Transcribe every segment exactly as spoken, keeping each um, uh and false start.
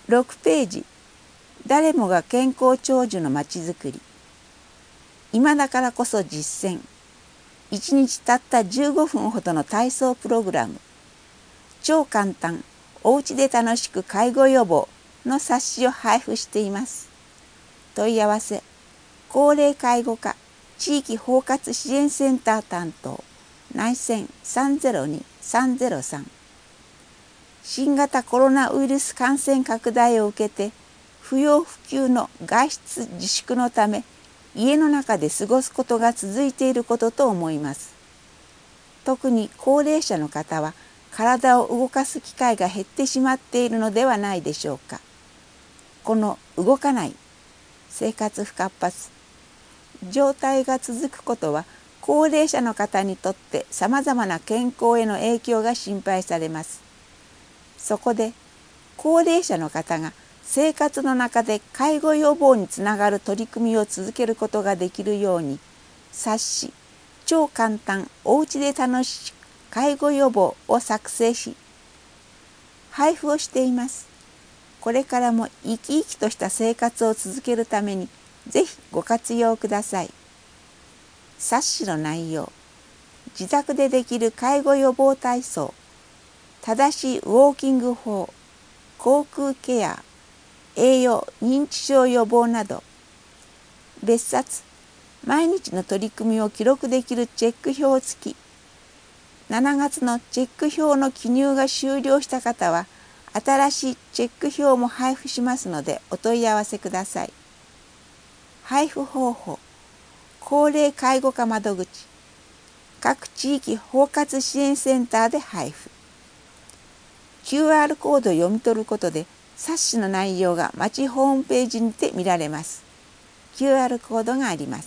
ろくページ、誰もが健康長寿のまちづくり。今だからこそ実践。いちにちたったじゅうごふんほどの体操プログラム。超簡単、おうちで楽しく介護予防の冊子を配布しています。問い合わせ、高齢介護課地域包括支援センター担当、内線 さんゼロにさんゼロさん。新型コロナウイルス感染拡大を受けて、不要不急の外出自粛のため、家の中で過ごすことが続いていることと思います。特に高齢者の方は、体を動かす機会が減ってしまっているのではないでしょうか。この動かない、生活不活発状態が続くことは、高齢者の方にとってさまざまな健康への影響が心配されます。そこで、高齢者の方が生活の中で介護予防につながる取り組みを続けることができるように、冊子、超簡単おうちで楽しく介護予防を作成し、配布をしています。これからも生き生きとした生活を続けるために、ぜひご活用ください。冊子の内容、自宅でできる介護予防体操、正しいウォーキング法、口腔ケア、栄養、認知症予防など、別冊、毎日の取り組みを記録できるチェック表付き、しちがつのチェック表の記入が終了した方は、新しいチェック表も配布しますのでお問い合わせください。配布方法、高齢介護課窓口、各地域包括支援センターで配布。キューアール コードを読み取ることで、冊子の内容が町ホームページにて見られます。キューアール コードがあります。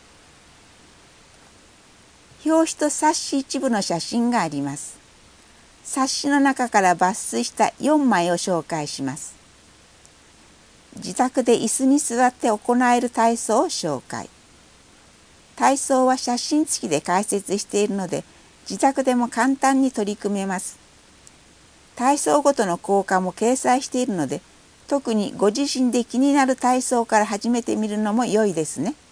表紙と冊子一部の写真があります。冊子の中から抜粋したよんまいを紹介します。自宅で椅子に座って行える体操を紹介。体操は写真付きで解説しているので、自宅でも簡単に取り組めます。体操ごとの効果も掲載しているので、特にご自身で気になる体操から始めてみるのも良いですね。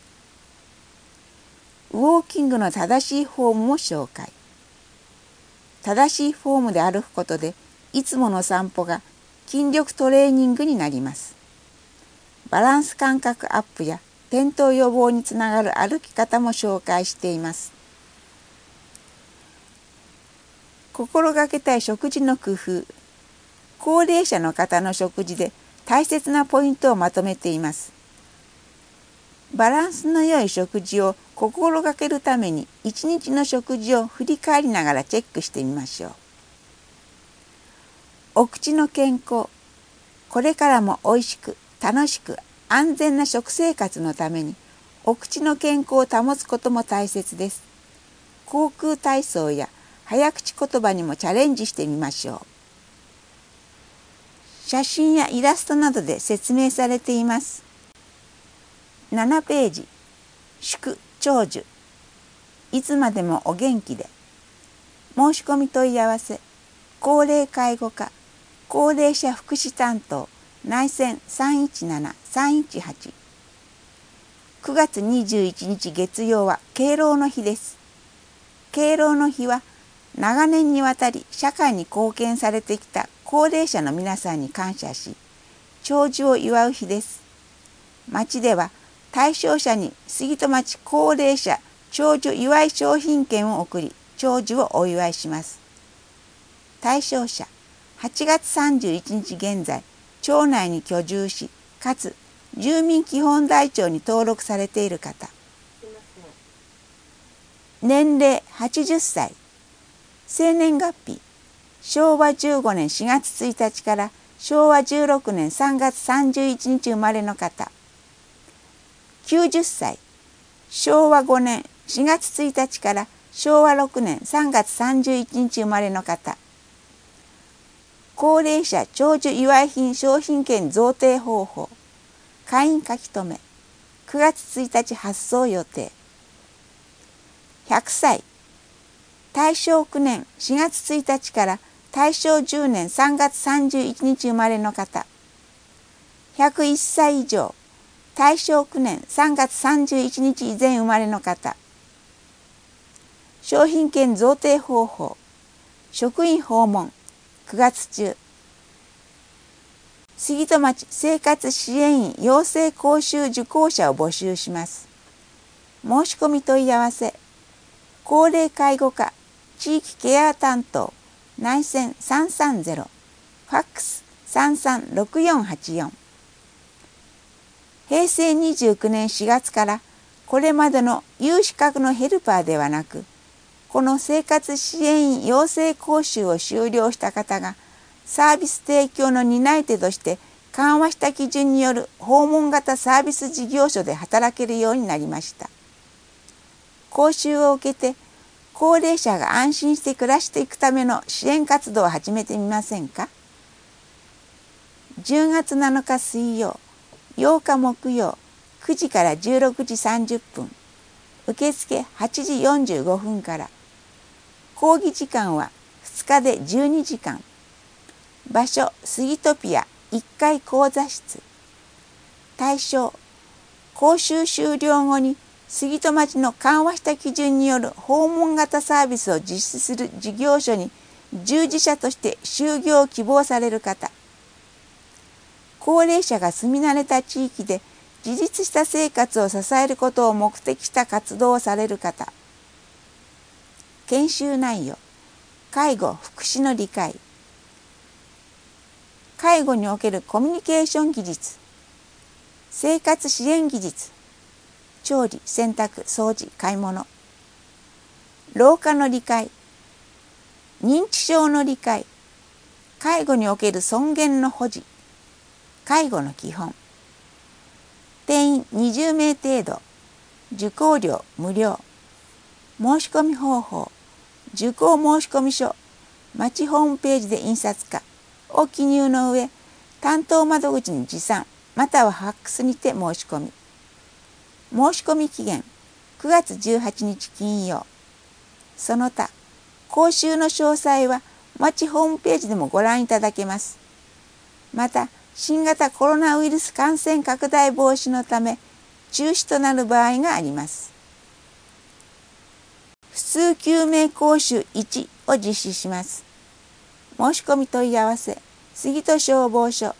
ウォーキングの正しいフォームも紹介。正しいフォームで歩くことで、いつもの散歩が筋力トレーニングになります。バランス感覚アップや転倒予防につながる歩き方も紹介しています。心がけたい食事の工夫。高齢者の方の食事で大切なポイントをまとめています。バランスの良い食事を心がけるために、一日の食事を振り返りながらチェックしてみましょう。お口の健康。これからもおいしく、楽しく、安全な食生活のために、お口の健康を保つことも大切です。口腔体操や早口言葉にもチャレンジしてみましょう。写真やイラストなどで説明されています。ななページ、祝長寿。いつまでもお元気で。申し込み問い合わせ、高齢介護課、高齢者福祉担当、内線 さんいちななさんいちはち。くがつにじゅういちにち月曜は敬老の日です。敬老の日は、長年にわたり社会に貢献されてきた高齢者の皆さんに感謝し、長寿を祝う日です。町では、対象者に杉戸町高齢者長寿祝い商品券を送り、長寿をお祝いします。対象者、はちがつさんじゅういちにち現在、町内に居住し、かつ住民基本台帳に登録されている方。年齢はちじゅっさい。生年月日、しょうわじゅうごねんしがつついたちからしょうわじゅうろくねんさんがつさんじゅういちにち生まれの方。きゅうじゅっさい。しょうわごねんしがつついたちからしょうわろくねんさんがつさんじゅういちにち生まれの方。高齢者長寿祝い品商品券贈呈方法。会員書き留め。くがつついたち発送予定。ひゃくさい。大正きゅうねんしがつついたちから大正じゅうねんさんがつさんじゅういちにち生まれの方。 ひゃくいっさい以上、大正きゅうねんさんがつさんじゅういちにち以前生まれの方。商品券贈呈方法、職員訪問、くがつ中。杉戸町生活支援員養成講習受講者を募集します。申し込み問い合わせ、高齢介護課地域ケア担当、内線さんさんゼロ、ファックスさんさんろくよんはちよん。へいせいにじゅうきゅうねんしがつからこれまでの有資格のヘルパーではなく、この生活支援員養成講習を修了した方がサービス提供の担い手として緩和した基準による訪問型サービス事業所で働けるようになりました。講習を受けて高齢者が安心して暮らしていくための支援活動を始めてみませんか。じゅうがつなのか水曜、ようか木曜、くじからじゅうろくじさんじゅっぷん、受付はちじよんじゅうごふんから。講義時間はふつかでじゅうにじかん。場所、スギトピアいっかい講座室。対象、講習終了後に杉戸町の緩和した基準による訪問型サービスを実施する事業所に従事者として就業を希望される方。高齢者が住み慣れた地域で自立した生活を支えることを目的した活動をされる方。研修内容、介護・福祉の理解、介護におけるコミュニケーション技術、生活支援技術、調理・洗濯・掃除・買い物、老化の理解、認知症の理解、介護における尊厳の保持、介護の基本。定員にじゅうめい程度、受講料無料。申し込み方法、受講申込書、町ホームページで印刷かを記入の上、担当窓口に持参またはファックスにて申し込み。申し込み期限くがつじゅうはちにち金曜。その他、講習の詳細は町ホームページでもご覧いただけます。また、新型コロナウイルス感染拡大防止のため中止となる場合があります。普通救命講習いちを実施します。申し込み問い合わせ、杉戸消防署、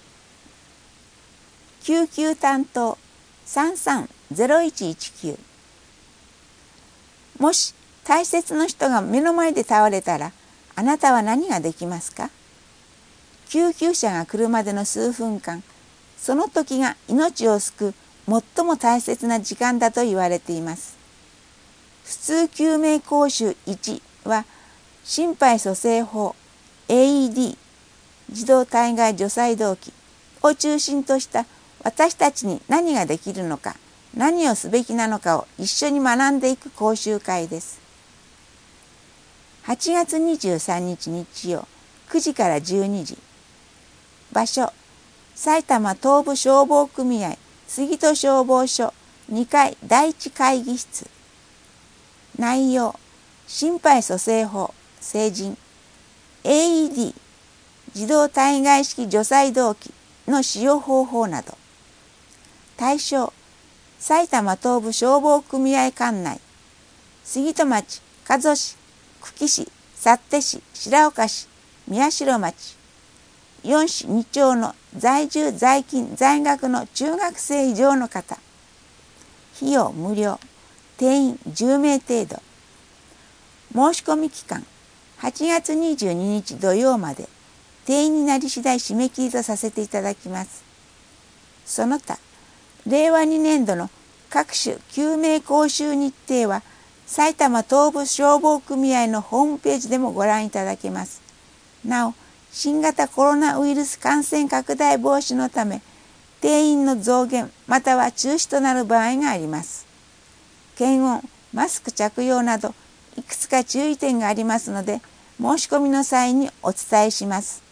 救急担当さんさんゼロいちいちきゅう。もし大切な人が目の前で倒れたら、あなたは何ができますか？救急車が来るまでの数分間、その時が命を救う最も大切な時間だと言われています。普通救命講習いちは、心肺蘇生法 エーイーディー 自動体外除細動器を中心とした私たちに何ができるのか、何をすべきなのかを一緒に学んでいく講習会です。はちがつにじゅうさんにち日曜、くじからじゅうにじ。場所、埼玉東部消防組合杉戸消防署にかいだいいち会議室。内容、心肺蘇生法、成人、エーイーディー、自動体外式除細動器の使用方法など。対象、埼玉東部消防組合管内、杉戸町、加須市、久喜市、幸手市、白岡市、宮代町、よん市に町の在住在勤在学の中学生以上の方。費用無料。定員じゅうめい程度。申し込み期間はちがつにじゅうににち土曜まで。定員になり次第締め切りとさせていただきます。その他、れいわにねんどの各種救命講習日程は埼玉東部消防組合のホームページでもご覧いただけます。なお、新型コロナウイルス感染拡大防止のため、定員の増減または中止となる場合があります。検温、マスク着用などいくつか注意点がありますので、申し込みの際にお伝えします。